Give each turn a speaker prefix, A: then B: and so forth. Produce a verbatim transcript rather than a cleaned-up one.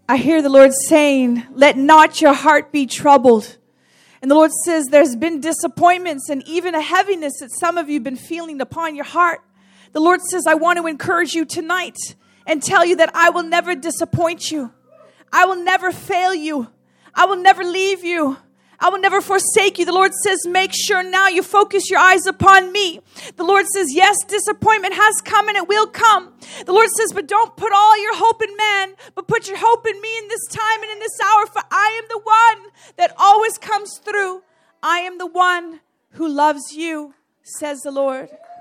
A: I hear the Lord saying, let not your heart be troubled. And the Lord says there's been disappointments and even a heaviness that some of you have been feeling upon your heart. The Lord says, I want to encourage you tonight and tell you that I will never disappoint you. I will never fail you. I will never leave you. I will never forsake you. The Lord says, make sure now you focus your eyes upon me. The Lord says, yes, disappointment has come and it will come. The Lord says, but don't put all your hope in man, but put your hope in me in this time and in this hour, for I am the one that always comes through. I am the one who loves you, says the Lord.